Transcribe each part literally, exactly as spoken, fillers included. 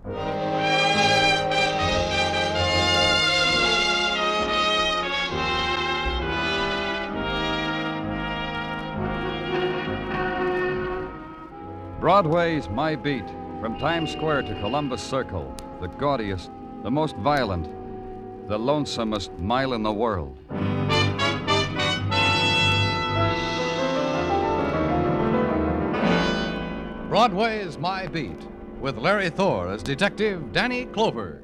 Broadway's my beat, from Times Square to Columbus Circle, the gaudiest, the most violent, the lonesomest mile in the world. Broadway's My Beat, with Larry Thor as Detective Danny Clover.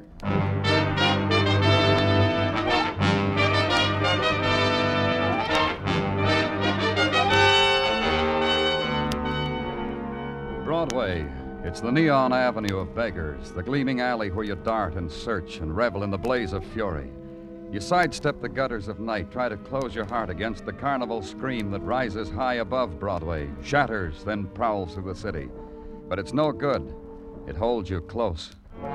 Broadway, it's the neon avenue of beggars, the gleaming alley where you dart and search and revel in the blaze of fury. You sidestep the gutters of night, try to close your heart against the carnival scream that rises high above Broadway, shatters, then prowls through the city. But it's no good. It holds you close.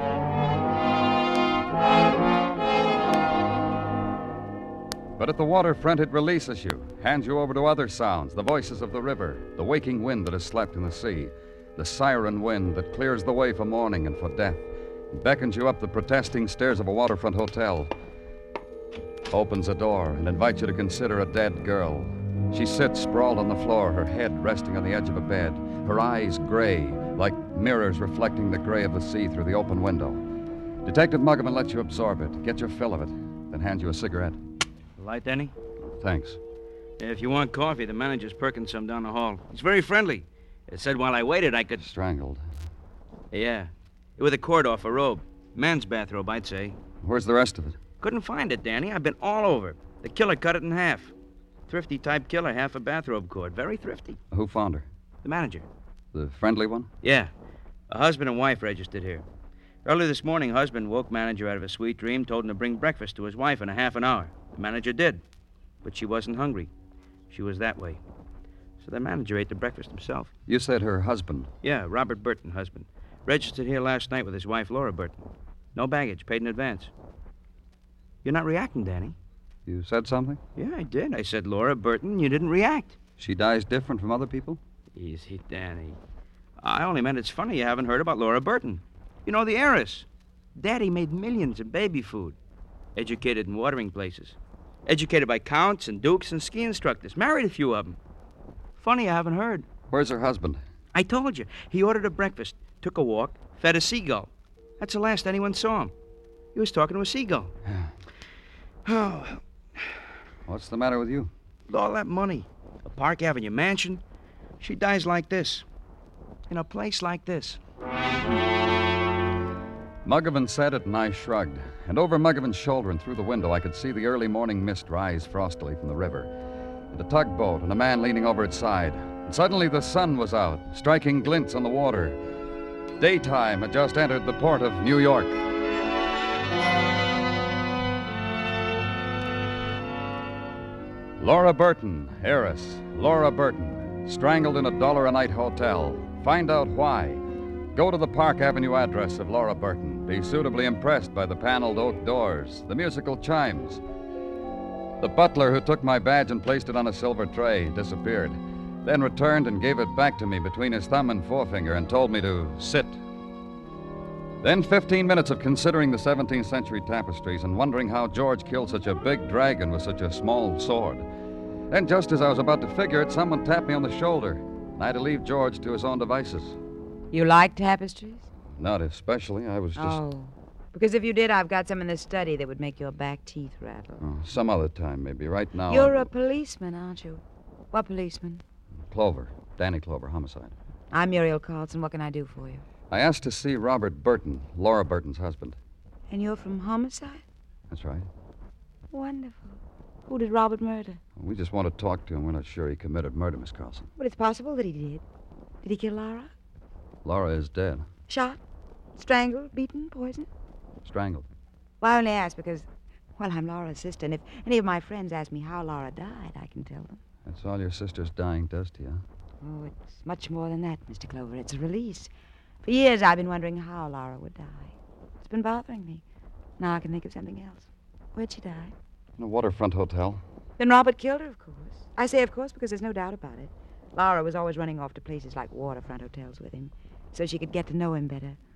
But at the waterfront, it releases you, hands you over to other sounds, the voices of the river, the waking wind that has slept in the sea, the siren wind that clears the way for morning and for death, and beckons you up the protesting stairs of a waterfront hotel, opens a door and invites you to consider a dead girl. She sits sprawled on the floor, her head resting on the edge of a bed, her eyes gray, like mirrors reflecting the gray of the sea through the open window. Detective Muggavan lets you absorb it, get your fill of it, then hands you a cigarette. Light, Danny? Thanks. If you want coffee, the manager's perking some down the hall. He's very friendly. It said while I waited, I could... Strangled. Yeah. With a cord off a robe. Men's bathrobe, I'd say. Where's the rest of it? Couldn't find it, Danny. I've been all over. The killer cut it in half. Thrifty type killer, half a bathrobe cord. Very thrifty. Who found her? The manager. The friendly one? Yeah. A husband and wife registered here. Early this morning, husband woke manager out of a sweet dream, told him to bring breakfast to his wife in a half an hour. The manager did. But she wasn't hungry. She was that way. So the manager ate the breakfast himself. You said her husband. Yeah, Robert Burton, husband. Registered here last night with his wife, Laura Burton. No baggage, paid in advance. You're not reacting, Danny. You said something? Yeah, I did. I said Laura Burton. You didn't react. She dies different from other people? Easy, Danny. I only meant it's funny you haven't heard about Laura Burton. You know, the heiress. Daddy made millions in baby food. Educated in watering places. Educated by counts and dukes and ski instructors. Married a few of them. Funny you haven't heard. Where's her husband? I told you. He ordered a breakfast, took a walk, fed a seagull. That's the last anyone saw him. He was talking to a seagull. Yeah. Oh, well. What's the matter with you? With all that money, a Park Avenue mansion, she dies like this. In a place like this. Muggavan said it, and I shrugged. And over Muggavan's shoulder and through the window, I could see the early morning mist rise frostily from the river. And a tugboat and a man leaning over its side. And suddenly the sun was out, striking glints on the water. Daytime had just entered the port of New York. Laura Burton, heiress. Laura Burton, strangled in a dollar-a-night hotel. Find out why. Go to the Park Avenue address of Laura Burton. Be suitably impressed by the paneled oak doors, the musical chimes. The butler who took my badge and placed it on a silver tray disappeared, then returned and gave it back to me between his thumb and forefinger and told me to sit. Then fifteen minutes of considering the seventeenth century tapestries and wondering how George killed such a big dragon with such a small sword. Then just as I was about to figure it, someone tapped me on the shoulder, and I had to leave George to his own devices. You like tapestries? Not especially. I was just... Oh, because if you did, I've got some in the study that would make your back teeth rattle. Oh, some other time, maybe. Right now... You're I'm... a policeman, aren't you? What policeman? Clover. Danny Clover, homicide. I'm Muriel Carlson. What can I do for you? I asked to see Robert Burton, Laura Burton's husband. And you're from homicide? That's right. Wonderful. Who did Robert murder? We just want to talk to him. We're not sure he committed murder, Miss Carlson. But it's possible that he did. Did he kill Laura? Laura is dead. Shot? Strangled? Beaten? Poisoned? Strangled. Well, I only ask because, well, I'm Laura's sister, and if any of my friends ask me how Laura died, I can tell them. That's all your sister's dying does to you, huh? Oh, it's much more than that, Mister Clover. It's a release. For years, I've been wondering how Laura would die. It's been bothering me. Now I can think of something else. Where'd she die? In a waterfront hotel. Then Robert killed her, of course. I say of course because there's no doubt about it. Laura was always running off to places like waterfront hotels with him, so she could get to know him better.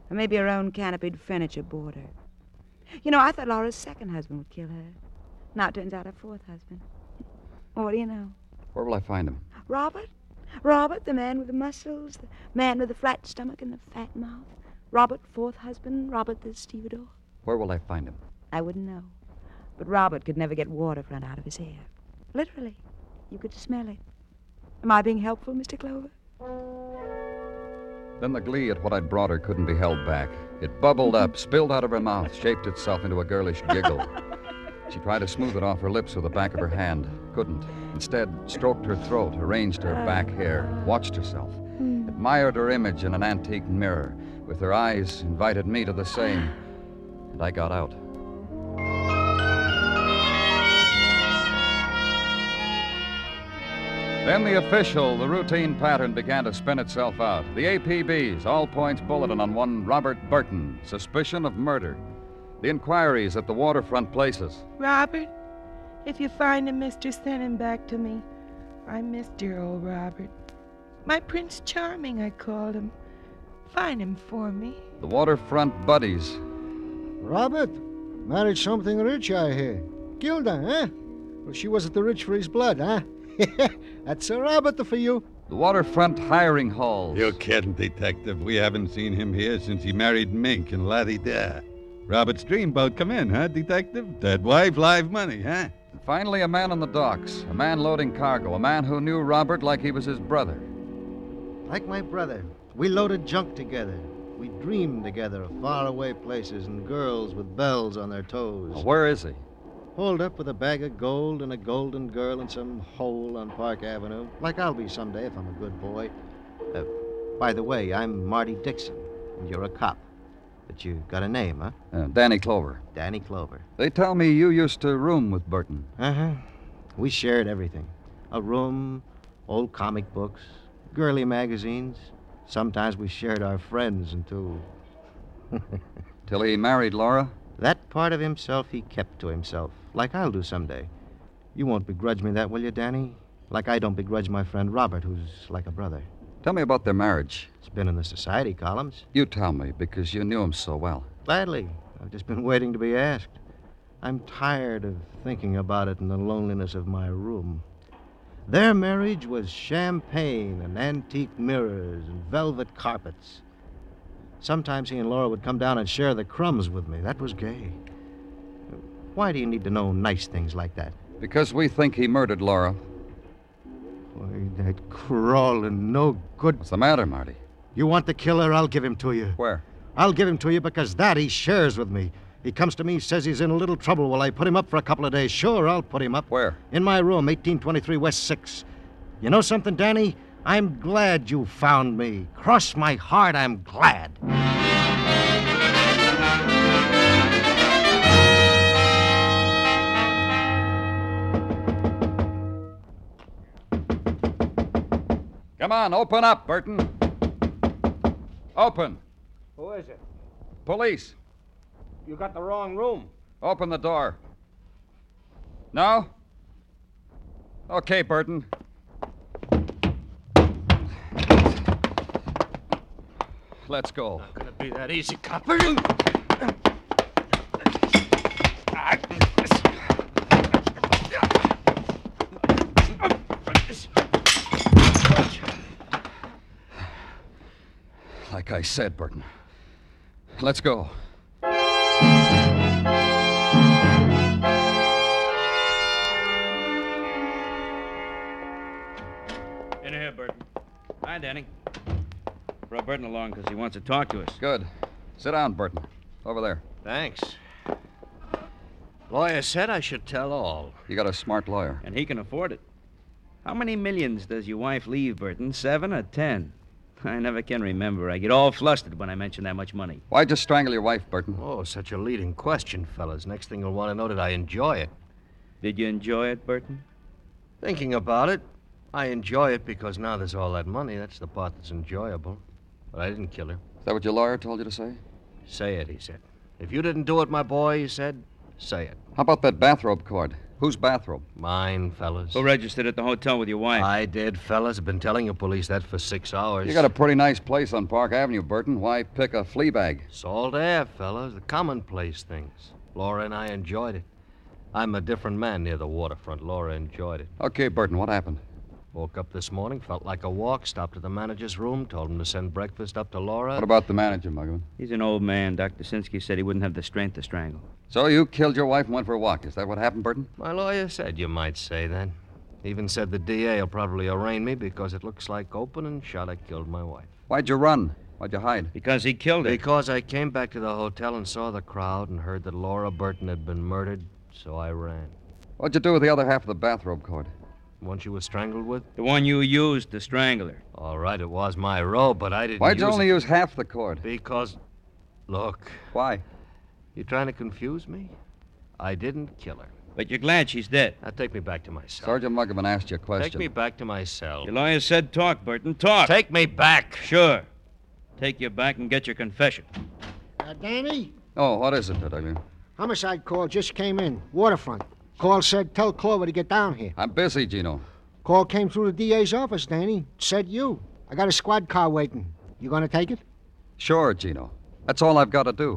Or maybe her own canopied furniture bored her. You know, I thought Laura's second husband would kill her. Now it turns out her fourth husband. Well, what do you know? Where will I find him? Robert? Robert, the man with the muscles, the man with the flat stomach and the fat mouth. Robert, fourth husband, Robert the stevedore. Where will I find him? I wouldn't know. But Robert could never get waterfront out of his hair. Literally. You could smell it. Am I being helpful, Mister Clover? Then the glee at what I'd brought her couldn't be held back. It bubbled up, spilled out of her mouth, shaped itself into a girlish giggle. She tried to smooth it off her lips with the back of her hand. Couldn't. Instead, stroked her throat, arranged her back hair, watched herself, admired her image in an antique mirror. With her eyes, invited me to the same. And I got out. Then the official, the routine pattern began to spin itself out. The A P B's, all points bulletin on one Robert Burton, suspicion of murder. The inquiries at the waterfront places. Robert, if you find him, mister, send him back to me. I miss dear old Robert. My Prince Charming, I called him. Find him for me. The waterfront buddies. Robert married something rich, I hear. Gilda, huh? Well, she wasn't the rich for his blood, huh? That's a Robert for you. The waterfront hiring halls. You're kidding, Detective. We haven't seen him here since he married Mink and Laddie Da. Robert's dreamboat come in, huh, Detective? Dead wife, live money, huh? And finally, a man on the docks. A man loading cargo. A man who knew Robert like he was his brother. Like my brother. We loaded junk together. We dreamed together of faraway places and girls with bells on their toes. Well, where is he? Holed up with a bag of gold and a golden girl in some hole on Park Avenue, like I'll be someday if I'm a good boy. Uh, by the way, I'm Marty Dixon, and you're a cop. But you got a name, huh? Uh, Danny Clover. Danny Clover. They tell me you used to room with Burton. Uh-huh. We shared everything. A room, old comic books, girly magazines. Sometimes we shared our friends until... Till he married Laura? That part of himself he kept to himself, like I'll do someday. You won't begrudge me that, will you, Danny? Like I don't begrudge my friend Robert, who's like a brother. Tell me about their marriage. It's been in the society columns. You tell me, because you knew him so well. Gladly. I've just been waiting to be asked. I'm tired of thinking about it in the loneliness of my room. Their marriage was champagne and antique mirrors and velvet carpets. Sometimes he and Laura would come down and share the crumbs with me. That was gay. Why do you need to know nice things like that? Because we think he murdered Laura. Boy, that crawling, no good. What's the matter, Marty? You want the killer? I'll give him to you. Where? I'll give him to you because that he shares with me. He comes to me, says he's in a little trouble. Will I put him up for a couple of days? Sure, I'll put him up. Where? In my room, eighteen twenty-three West six. You know something, Danny? I'm glad you found me. Cross my heart, I'm glad. Come on, open up, Burton. Open. Who is it? Police. You got the wrong room. Open the door. No? Okay, Burton. Let's go. Not gonna be that easy, cop. Like I said, Burton. Let's go. In here, Burton. Hi, Danny. Brought Burton along because he wants to talk to us. Good. Sit down, Burton. Over there. Thanks. Lawyer said I should tell all. You got a smart lawyer. And he can afford it. How many millions does your wife leave, Burton? Seven or ten? I never can remember. I get all flustered when I mention that much money. Why'd you strangle your wife, Burton? Oh, such a leading question, fellas. Next thing you'll want to know, did I enjoy it? Did you enjoy it, Burton? Thinking about it, I enjoy it because now there's all that money. That's the part that's enjoyable. But I didn't kill her. Is that what your lawyer told you to say? Say it, he said. If you didn't do it, my boy, he said, say it. How about that bathrobe cord? Whose bathrobe? Mine, fellas. Who registered at the hotel with your wife? I did, fellas. I've been telling the police that for six hours. You got a pretty nice place on Park Avenue, Burton. Why pick a flea bag? Salt air, fellas. The commonplace things. Laura and I enjoyed it. I'm a different man near the waterfront. Laura enjoyed it. Okay, Burton, what happened? Woke up this morning, felt like a walk, stopped at the manager's room, told him to send breakfast up to Laura. What about the manager, Muggavan? He's an old man. Doctor Sinsky said he wouldn't have the strength to strangle. So you killed your wife and went for a walk. Is that what happened, Burton? My lawyer said you might say that. Even said the D A will probably arraign me because it looks like open and shot I killed my wife. Why'd you run? Why'd you hide? Because he killed her. Because I came back to the hotel and saw the crowd and heard that Laura Burton had been murdered, so I ran. What'd you do with the other half of the bathrobe cord? One she was strangled with? The one you used to strangle her. All right, it was my robe, but I didn't Why'd you use only it use half the cord? Because, look, Why? you trying to confuse me? I didn't kill her. But you're glad she's dead. Now take me back to my cell. Sergeant Muggavan asked you a question. Take me back to my cell. Your lawyer said talk, Burton. Talk. Take me back. Sure. Take you back and get your confession. Uh, Danny? Oh, what is it, Detective? Homicide call just came in. Waterfront. Call said tell Clover to get down here. I'm busy, Gino. Call came through the D A's office, Danny. Said you. I got a squad car waiting. You gonna take it? Sure, Gino. That's all I've got to do.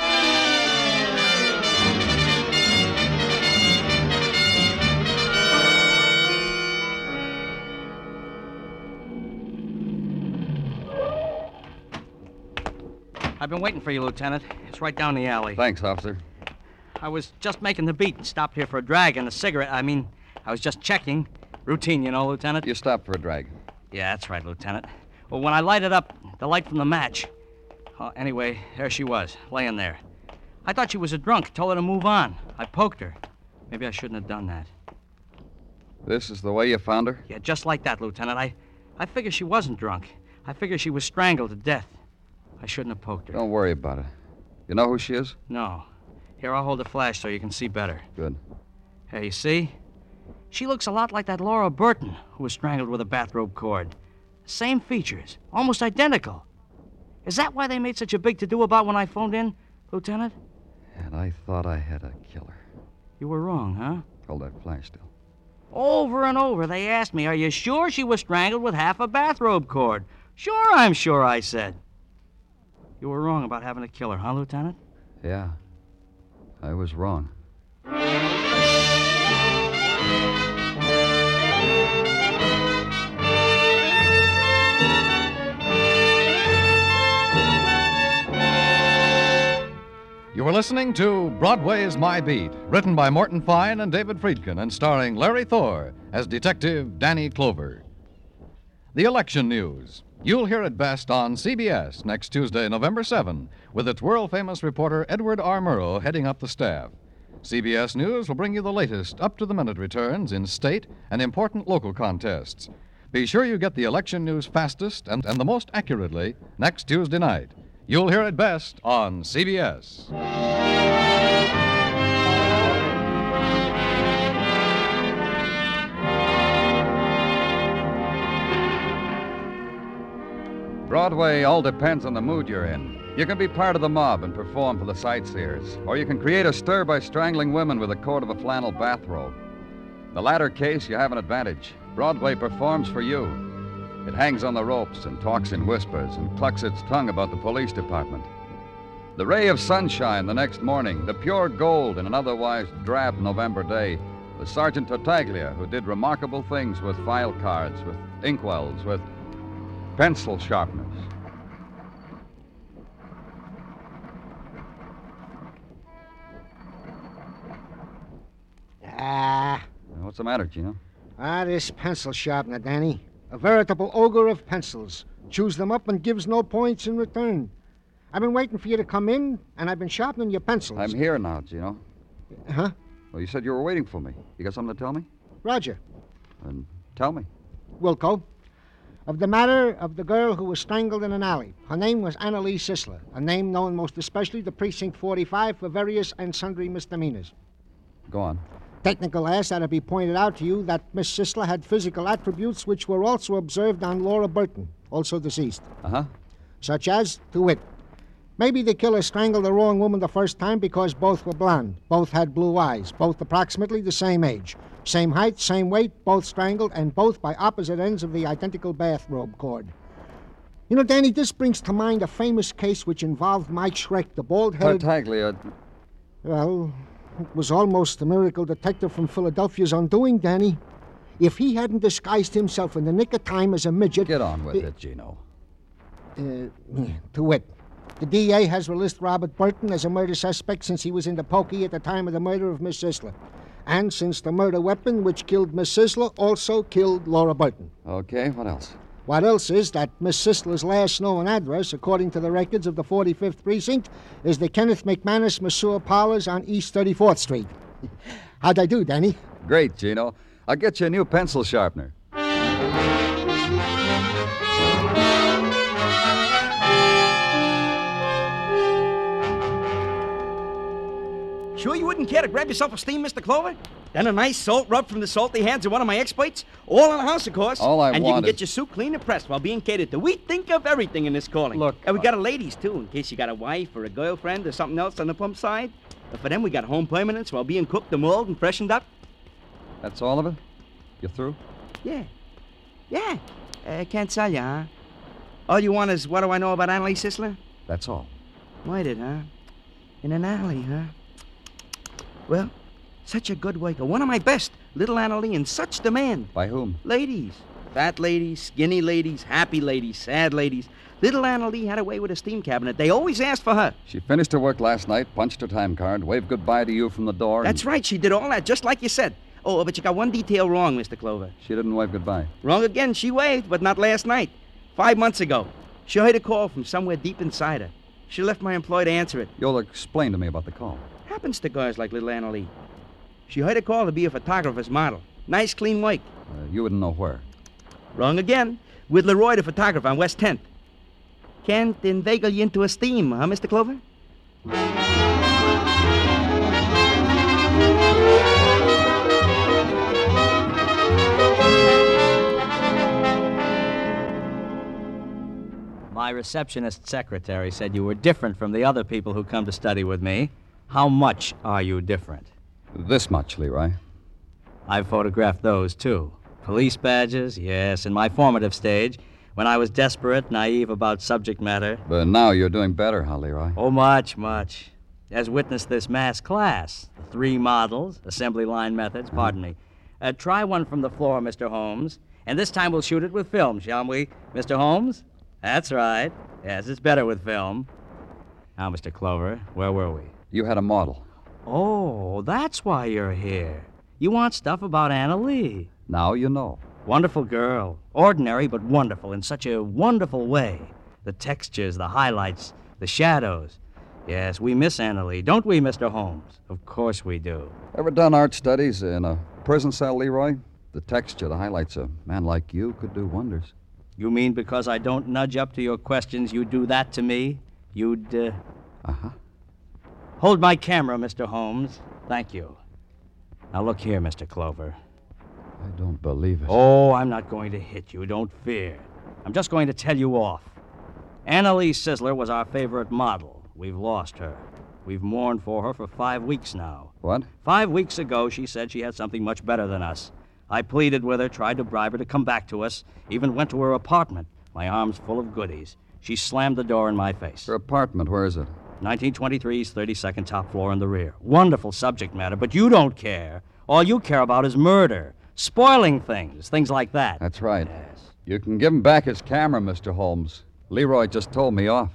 I've been waiting for you, Lieutenant. It's right down the alley. Thanks, officer. I was just making the beat and stopped here for a drag and a cigarette. I mean, I was just checking. Routine, you know, Lieutenant. You stopped for a drag. Yeah, that's right, Lieutenant. Well, when I lighted up, the light from the match. Oh, anyway, there she was, laying there. I thought she was a drunk, told her to move on. I poked her. Maybe I shouldn't have done that. This is the way you found her? Yeah, just like that, Lieutenant. I, I figured she wasn't drunk. I figured she was strangled to death. I shouldn't have poked her. Don't worry about it. You know who she is? No. Here, I'll hold the flash so you can see better. Good. Hey, you see? She looks a lot like that Laura Burton who was strangled with a bathrobe cord. Same features, almost identical. Is that why they made such a big to-do about when I phoned in, Lieutenant? And I thought I had a killer. You were wrong, huh? Hold that flash still. Over and over, they asked me, are you sure she was strangled with half a bathrobe cord? Sure, I'm sure, I said. You were wrong about having a killer, huh, Lieutenant? Yeah. I was wrong. You were listening to Broadway's My Beat, written by Morton Fine and David Friedkin, and starring Larry Thor as Detective Danny Clover. The election news. You'll hear it best on C B S next Tuesday, November seventh, with its world-famous reporter Edward R. Murrow heading up the staff. C B S News will bring you the latest up-to-the-minute returns in state and important local contests. Be sure you get the election news fastest and, and the most accurately next Tuesday night. You'll hear it best on C B S. Broadway all depends on the mood you're in. You can be part of the mob and perform for the sightseers, or you can create a stir by strangling women with the cord of a flannel bathrobe. In the latter case, you have an advantage. Broadway performs for you. It hangs on the ropes and talks in whispers and clucks its tongue about the police department. The ray of sunshine the next morning, the pure gold in an otherwise drab November day, was Sergeant Tartaglia, who did remarkable things with file cards, with inkwells, with pencil sharpeners. Ah. What's the matter, Gino? Ah, this pencil sharpener, Danny. A veritable ogre of pencils. Chews them up and gives no points in return. I've been waiting for you to come in, and I've been sharpening your pencils. I'm here now, Gino. Huh? Well, you said you were waiting for me. You got something to tell me? Roger. Then tell me. Wilco. Of the matter of the girl who was strangled in an alley. Her name was Annalise Sisler, a name known most especially to Precinct forty-five for various and sundry misdemeanors. Go on. Technical asks that it be pointed out to you that Miss Sisler had physical attributes which were also observed on Laura Burton, also deceased. Uh-huh. Such as, to wit, Maybe the killer strangled the wrong woman the first time because both were blonde, both had blue eyes, both approximately the same age. Same height, same weight, both strangled, and both by opposite ends of the identical bathrobe cord. You know, Danny, this brings to mind a famous case which involved Mike Schreck, the bald-headed... Tartaglia. Well, it was almost the miracle detective from Philadelphia's undoing, Danny. If he hadn't disguised himself in the nick of time as a midget... Get on with it, it, Gino. Uh, to wit, the D A has released Robert Burton as a murder suspect since he was in the pokey at the time of the murder of Miss Sisler. And since the murder weapon which killed Miss Sisler also killed Laura Burton. Okay, what else? What else is that Miss Sisler's last known address, according to the records of the forty-fifth Precinct, is the Kenneth McManus Masseur Parlors on East thirty-fourth Street. How'd I do, Danny? Great, Gino. I'll get you a new pencil sharpener. Sure you wouldn't care to grab yourself a steam, Mister Clover? Then a nice salt rub from the salty hands of one of my experts? All in the house, of course. All I and want you can is... get your suit clean and pressed while being catered to. We think of everything in this calling. Look... And we got a ladies, too, in case you got a wife or a girlfriend or something else on the pump side. But for them, we got home permanents while being cooked and mulled and freshened up. That's all of it? You through? Yeah. Yeah. Uh, can't tell you, huh? All you want is what do I know about Annalise Sisler? That's all. Waited, huh? In an alley, huh? Well, such a good worker. One of my best. Little Annalie in such demand. By whom? Ladies. Fat ladies, skinny ladies, happy ladies, sad ladies. Little Annalie had a way with a steam cabinet. They always asked for her. She finished her work last night, punched her time card, waved goodbye to you from the door. That's and... right. She did all that, just like you said. Oh, but you got one detail wrong, Mister Clover. She didn't wave goodbye. Wrong again. She waved, but not last night. Five months ago. She heard a call from somewhere deep inside her. She left my employee to answer it. You'll explain to me about the call. Happens to girls like little Annalie. She heard a call to be a photographer's model. Nice, clean work. Uh, you wouldn't know where. Wrong again. With Leroy, the photographer, on West tenth. Can't inveigle you into a steam, huh, Mister Clover? My receptionist secretary said you were different from the other people who come to study with me. How much are you different? This much, Leroy. I've photographed those, too. Police badges, yes, in my formative stage, when I was desperate, naive about subject matter. But now you're doing better, huh, Leroy? Oh, much, much. As witness this mass class. The three models, assembly line methods, pardon me. Uh, try one from the floor, Mister Holmes. And this time we'll shoot it with film, shall we? Mister Holmes? That's right. Yes, it's better with film. Now, Mister Clover, where were we? You had a model. Oh, that's why you're here. You want stuff about Annalie. Now you know. Wonderful girl. Ordinary, but wonderful in such a wonderful way. The textures, the highlights, the shadows. Yes, we miss Annalie, don't we, Mister Holmes? Of course we do. Ever done art studies in a prison cell, Leroy? The texture, the highlights, a man like you could do wonders. You mean because I don't nudge up to your questions, you'd do that to me? You'd, uh... Uh-huh. Hold my camera, Mister Holmes. Thank you. Now look here, Mister Clover. I don't believe it. Oh, I'm not going to hit you. Don't fear. I'm just going to tell you off. Annalise Sisler was our favorite model. We've lost her. We've mourned for her for five weeks now. What? Five weeks ago, she said she had something much better than us. I pleaded with her, tried to bribe her to come back to us, even went to her apartment, my arms full of goodies. She slammed the door in my face. Her apartment, where is it? nineteen twenty-three's thirty-second top floor in the rear. Wonderful subject matter, but you don't care. All you care about is murder, spoiling things, things like that. That's right. Yes. You can give him back his camera, Mister Holmes. Leroy just told me off.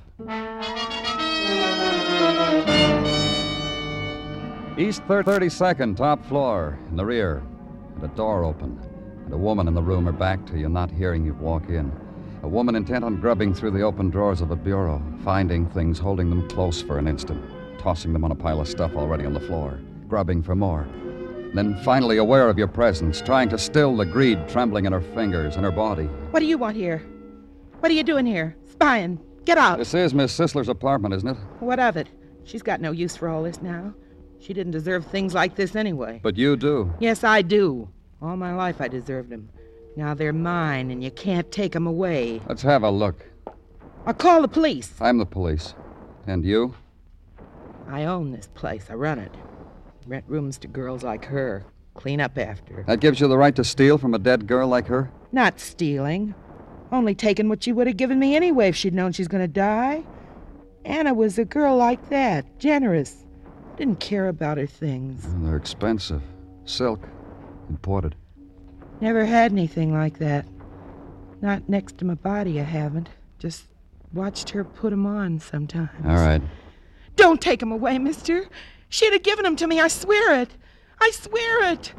East thirty-second, top floor, in the rear. And a door open. And a woman in the room, her back to you, not hearing you walk in. A woman intent on grubbing through the open drawers of a bureau, finding things, holding them close for an instant, tossing them on a pile of stuff already on the floor, grubbing for more. Then finally aware of your presence, trying to still the greed trembling in her fingers and her body. What do you want here? What are you doing here? Spying. Get out. This is Miss Sisler's apartment, isn't it? What of it? She's got no use for all this now. She didn't deserve things like this anyway. But you do. Yes, I do. All my life I deserved them. Now they're mine, and you can't take them away. Let's have a look. I'll call the police. I'm the police. And you? I own this place. I run it. Rent rooms to girls like her. Clean up after. That gives you the right to steal from a dead girl like her? Not stealing. Only taking what she would have given me anyway if she'd known she's going to die. Anna was a girl like that. Generous. Didn't care about her things. Well, they're expensive. Silk. Imported. Never had anything like that. Not next to my body, I haven't. Just watched her put 'em on sometimes. All right. Don't take 'em away, mister. She'd have given 'em to me, I swear it. I swear it.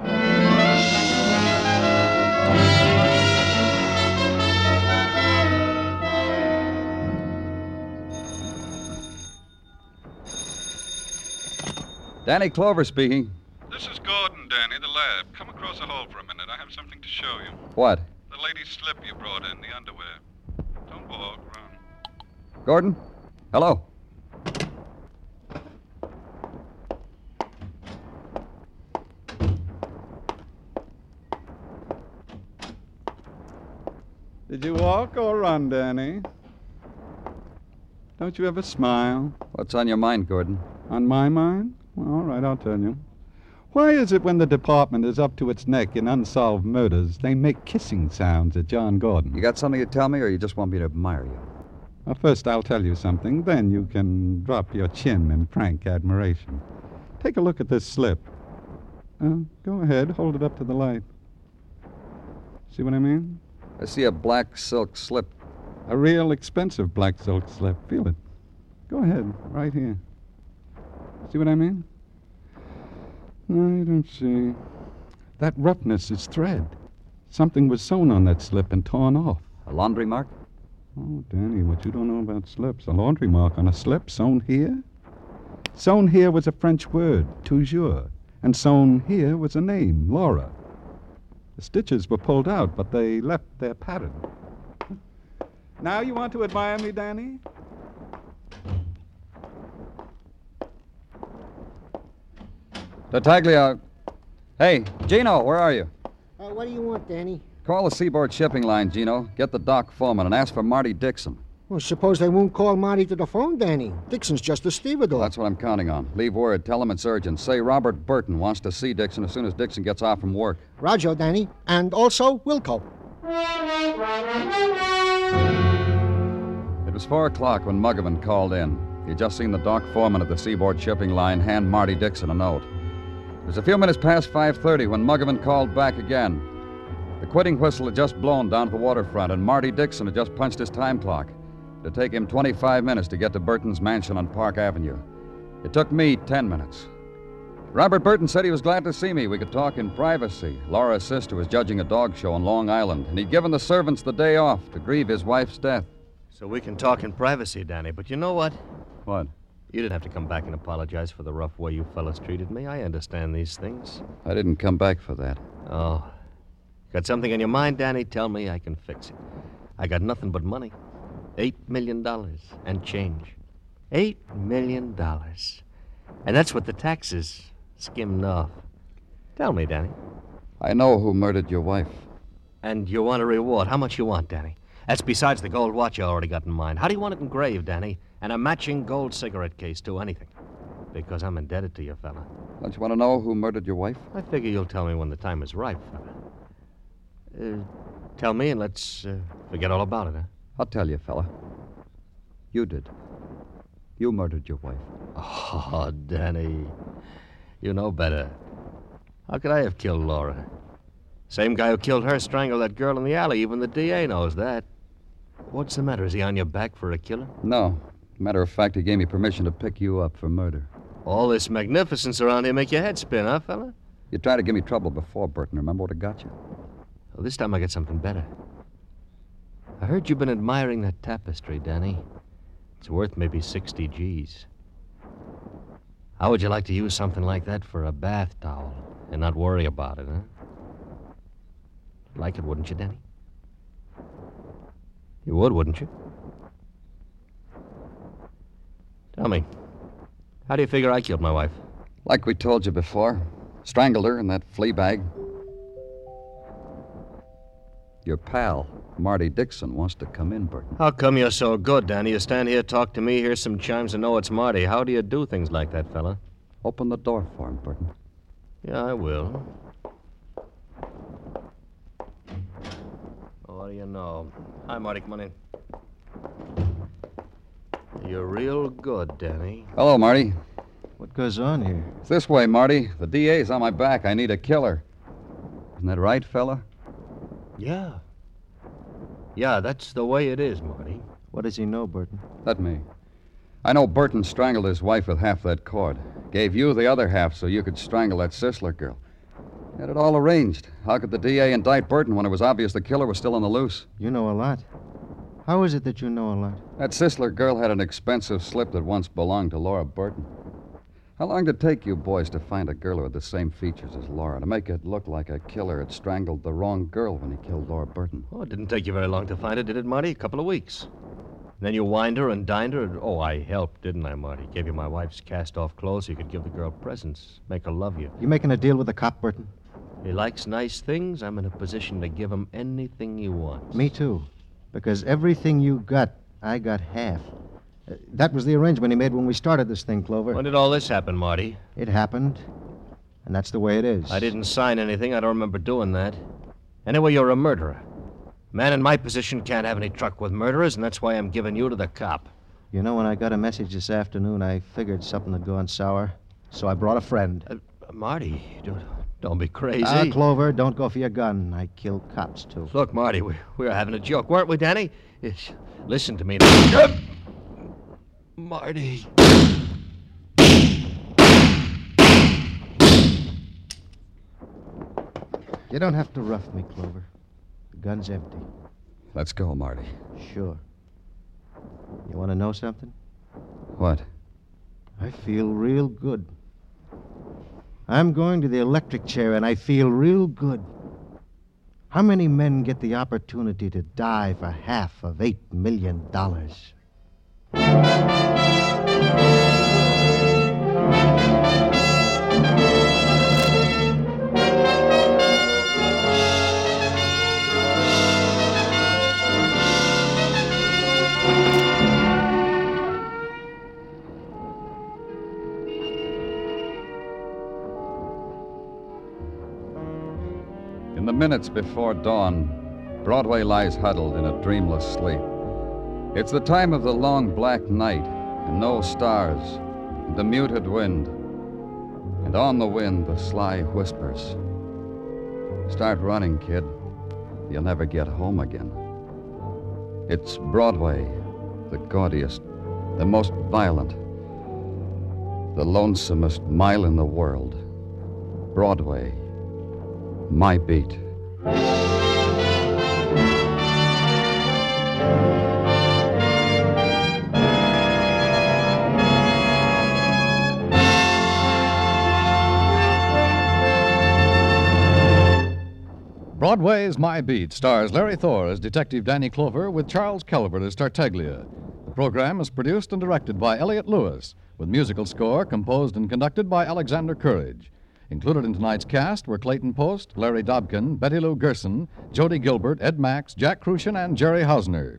Danny Clover speaking. This is Gordon, Danny, the lab. Come across the hall for a minute. I have something to show you. What? The lady's slip you brought in, the underwear. Don't walk, run. Gordon? Hello? Did you walk or run, Danny? Don't you ever smile? What's on your mind, Gordon? On my mind? Well, all right, I'll tell you. Why is it when the department is up to its neck in unsolved murders, they make kissing sounds at John Gordon? You got something to tell me, or you just want me to admire you? Well, first I'll tell you something, then you can drop your chin in frank admiration. Take a look at this slip. Uh, go ahead, hold it up to the light. See what I mean? I see a black silk slip. A real expensive black silk slip. Feel it. Go ahead, right here. See what I mean? No, you don't see. That roughness is thread. Something was sewn on that slip and torn off. A laundry mark? Oh, Danny, what you don't know about slips. A laundry mark on a slip sewn here? Sewn here was a French word, toujours. And sewn here was a name, Laura. The stitches were pulled out, but they left their pattern. Now you want to admire me, Danny? Tartaglia. Hey, Gino, where are you? Uh, what do you want, Danny? Call the Seaboard Shipping Line, Gino. Get the dock foreman and ask for Marty Dixon. Well, suppose they won't call Marty to the phone, Danny. Dixon's just a stevedore. That's what I'm counting on. Leave word. Tell him it's urgent. Say Robert Burton wants to see Dixon as soon as Dixon gets off from work. Roger, Danny. And also Wilco. It was four o'clock when Muggavan called in. He'd just seen the dock foreman at the Seaboard Shipping Line hand Marty Dixon a note. It was a few minutes past five thirty when Muggavan called back again. The quitting whistle had just blown down to the waterfront, and Marty Dixon had just punched his time clock. It'd take him twenty-five minutes to get to Burton's mansion on Park Avenue. It took me ten minutes. Robert Burton said he was glad to see me. We could talk in privacy. Laura's sister was judging a dog show on Long Island, and he'd given the servants the day off to grieve his wife's death. So we can talk in privacy, Danny, but you know what? What? You didn't have to come back and apologize for the rough way you fellas treated me. I understand these things. I didn't come back for that. Oh. Got something on your mind, Danny? Tell me, I can fix it. I got nothing but money. Eight million dollars and change. Eight million dollars. And that's what the taxes skimmed off. Tell me, Danny. I know who murdered your wife. And you want a reward. How much you want, Danny? That's besides the gold watch you already got in mind. How do you want it engraved, Danny? And a matching gold cigarette case, too, anything. Because I'm indebted to you, fella. Don't you want to know who murdered your wife? I figure you'll tell me when the time is right, fella. Uh, tell me and let's uh, forget all about it, huh? I'll tell you, fella. You did. You murdered your wife. Oh, Danny. You know better. How could I have killed Laura? Same guy who killed her strangled that girl in the alley. Even the D A knows that. What's the matter? Is he on your back for a killer? No. Matter of fact, he gave me permission to pick you up for murder. All this magnificence around here make your head spin, huh, fella? You tried to give me trouble before, Burton. Remember what it got you? Well, this time I got something better. I heard you've been admiring that tapestry, Danny. It's worth maybe sixty G's. How would you like to use something like that for a bath towel and not worry about it, huh? Like it, wouldn't you, Danny? You would, wouldn't you? Tell me, how do you figure I killed my wife? Like we told you before. Strangled her in that flea bag. Your pal. Marty Dixon wants to come in, Burton. How come you're so good, Danny? You stand here, talk to me, hear some chimes, and know it's Marty. How do you do things like that, fella? Open the door for him, Burton. Yeah, I will. Oh, what do you know? Hi, Marty. Come on in. You're real good, Danny. Hello, Marty. What goes on here? It's this way, Marty. The D A's on my back. I need a killer. Isn't that right, fella? Yeah. Yeah, that's the way it is, Marty. What does he know, Burton? Let me. I know Burton strangled his wife with half that cord. Gave you the other half so you could strangle that Sisler girl. Had it all arranged. How could the D A indict Burton when it was obvious the killer was still on the loose? You know a lot. How is it that you know a lot? That Sisler girl had an expensive slip that once belonged to Laura Burton. How long did it take you boys to find a girl with the same features as Laura, to make it look like a killer had strangled the wrong girl when he killed Laura Burton? Oh, it didn't take you very long to find her, did it, Marty? A couple of weeks. And then you wined her and dined her. And, oh, I helped, didn't I, Marty? Gave you my wife's cast-off clothes so you could give the girl presents, make her love you. You making a deal with the cop, Burton? He likes nice things. I'm in a position to give him anything he wants. Me too. Because everything you got, I got half. Uh, that was the arrangement he made when we started this thing, Clover. When did all this happen, Marty? It happened, and that's the way it is. I didn't sign anything. I don't remember doing that. Anyway, you're a murderer. A man in my position can't have any truck with murderers, and that's why I'm giving you to the cop. You know, when I got a message this afternoon, I figured something had gone sour, so I brought a friend. Uh, Marty, don't, don't be crazy. Ah, Clover, don't go for your gun. I kill cops, too. Look, Marty, we, we were having a joke, weren't we, Danny? Yes. Listen to me now. Marty. You don't have to rough me, Clover. The gun's empty. Let's go, Marty. Sure. You want to know something? What? I feel real good. I'm going to the electric chair, and I feel real good. How many men get the opportunity to die for half of eight million dollars? In the minutes before dawn, Broadway lies huddled in a dreamless sleep. It's the time of the long black night, and no stars, and the muted wind. And on the wind, the sly whispers. Start running, kid. You'll never get home again. It's Broadway, the gaudiest, the most violent, the lonesomest mile in the world. Broadway. My beat. Broadway's My Beat stars Larry Thor as Detective Danny Clover with Charles Calvert as Tartaglia. The program is produced and directed by Elliott Lewis, with musical score composed and conducted by Alexander Courage. Included in tonight's cast were Clayton Post, Larry Dobkin, Betty Lou Gerson, Jody Gilbert, Ed Max, Jack Crucian, and Jerry Hausner.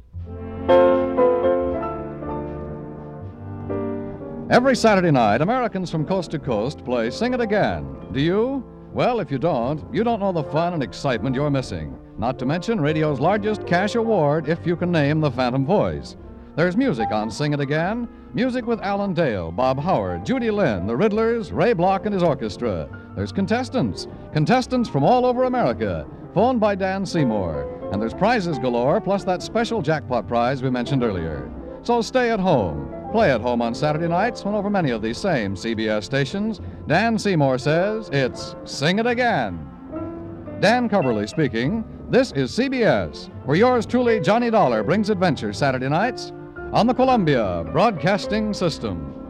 Every Saturday night, Americans from coast to coast play Sing It Again. Do you? Well, if you don't, you don't know the fun and excitement you're missing. Not to mention radio's largest cash award if you can name the Phantom Voice. There's music on Sing It Again. Music with Alan Dale, Bob Howard, Judy Lynn, the Riddlers, Ray Block and his orchestra. There's contestants. Contestants from all over America. Phoned by Dan Seymour. And there's prizes galore, plus that special jackpot prize we mentioned earlier. So stay at home. Play at home on Saturday nights when over many of these same C B S stations, Dan Seymour says it's Sing It Again. Dan Coverly speaking. This is C B S, where yours truly, Johnny Dollar, brings adventure Saturday nights on the Columbia Broadcasting System.